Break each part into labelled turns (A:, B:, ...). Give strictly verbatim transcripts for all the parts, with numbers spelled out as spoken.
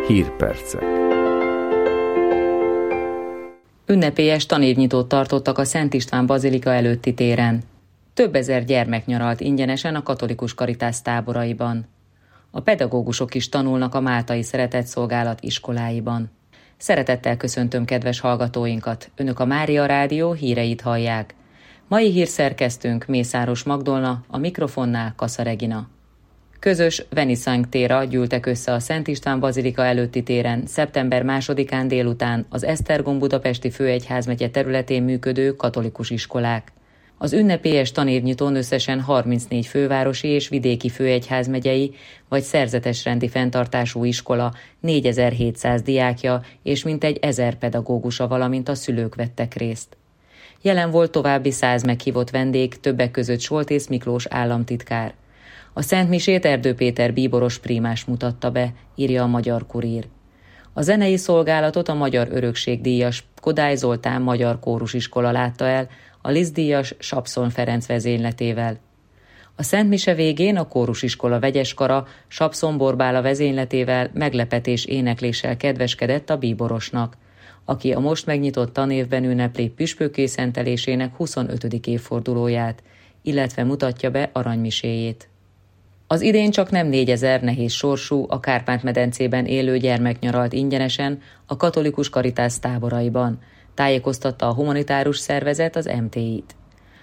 A: Hírpercek.
B: Ünnepélyes tanévnyitót tartottak a Szent István bazilika előtti téren. Több ezer gyermek nyaralt ingyenesen a katolikus Caritas táboraiban. A pedagógusok is tanulnak a Máltai Szeretetszolgálat iskoláiban. Szeretettel köszöntöm kedves hallgatóinkat, Önök a Mária Rádió híreit hallják. Mai hírszerkesztőnk Mészáros Magdolna, a mikrofonnál Kassa Regina. Közös Veniszang téra gyűltek össze a Szent István bazilika előtti téren szeptember másodikán délután az Esztergom budapesti főegyházmegye területén működő katolikus iskolák. Az ünnepélyes tanévnyitón összesen harmincnégy fővárosi és vidéki főegyházmegyei vagy szerzetesrendi fenntartású iskola, négyezer-hétszáz diákja és mintegy ezer pedagógusa, valamint a szülők vettek részt. Jelen volt további száz meghívott vendég, többek között Soltész Miklós államtitkár. A szentmisét Erdő Péter bíboros prímás mutatta be, írja a Magyar Kurír. A zenei szolgálatot a Magyar Örökség díjas Kodály Zoltán Magyar Kórusiskola látta el, a Liszt-díjas Sapszon Ferenc vezényletével. A szentmise végén a kórusiskola vegyeskara Sapszon Borbála vezényletével meglepetés énekléssel kedveskedett a bíborosnak, aki a most megnyitott tanévben ünnepli püspökkészentelésének huszonötödik évfordulóját, illetve mutatja be aranymiséjét. Az idén csak nem négyezer nehéz sorsú, a Kárpát-medencében élő gyermek nyaralt ingyenesen a katolikus Caritas táboraiban, tájékoztatta a humanitárus szervezet, az em té í-t.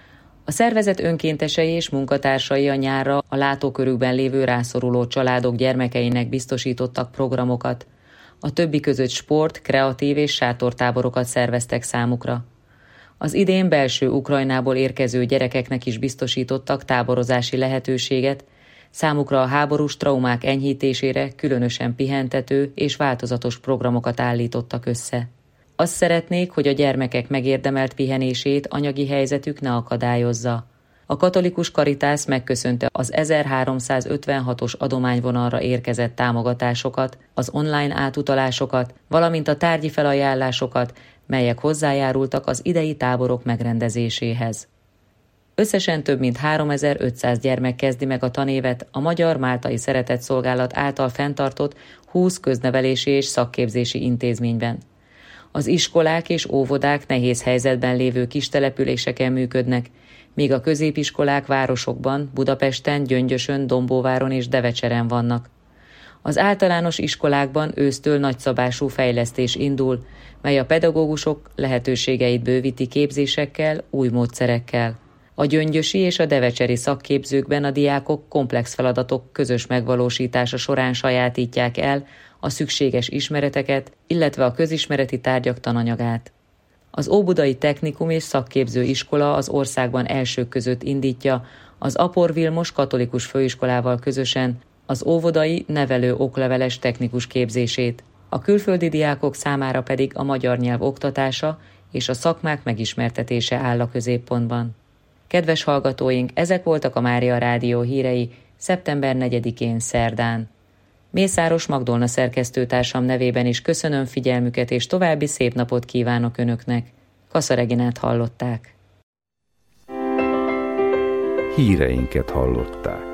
B: A szervezet önkéntesei és munkatársai a nyárra a látókörükben lévő rászoruló családok gyermekeinek biztosítottak programokat, a többi között sport, kreatív és sátortáborokat szerveztek számukra. Az idén belső Ukrajnából érkező gyerekeknek is biztosítottak táborozási lehetőséget, számukra a háborús traumák enyhítésére különösen pihentető és változatos programokat állítottak össze. Azt szeretnék, hogy a gyermekek megérdemelt pihenését anyagi helyzetük ne akadályozza. A katolikus Caritas megköszönte az ezerháromszázötvenhatos adományvonalra érkezett támogatásokat, az online átutalásokat, valamint a tárgyi felajánlásokat, melyek hozzájárultak az idei táborok megrendezéséhez. Összesen több mint háromezer-ötszáz gyermek kezdi meg a tanévet a Magyar Máltai Szeretetszolgálat által fenntartott húsz köznevelési és szakképzési intézményben. Az iskolák és óvodák nehéz helyzetben lévő kistelepüléseken működnek, míg a középiskolák városokban, Budapesten, Gyöngyösön, Dombóváron és Devecseren vannak. Az általános iskolákban ősztől nagyszabású fejlesztés indul, mely a pedagógusok lehetőségeit bővíti képzésekkel, új módszerekkel. A gyöngyösi és a devecseri szakképzőkben a diákok komplex feladatok közös megvalósítása során sajátítják el a szükséges ismereteket, illetve a közismereti tárgyak tananyagát. Az Óbudai Technikum és Szakképző Iskola az országban elsők között indítja az Apor Vilmos katolikus főiskolával közösen az óvodai nevelő okleveles technikus képzését, a külföldi diákok számára pedig a magyar nyelv oktatása és a szakmák megismertetése áll a középpontban. Kedves hallgatóink, ezek voltak a Mária Rádió hírei szeptember negyedikén szerdán. Mészáros Magdolna szerkesztőtársam nevében is köszönöm figyelmüket, és további szép napot kívánok Önöknek. Kassa Reginát hallották.
A: Híreinket hallották.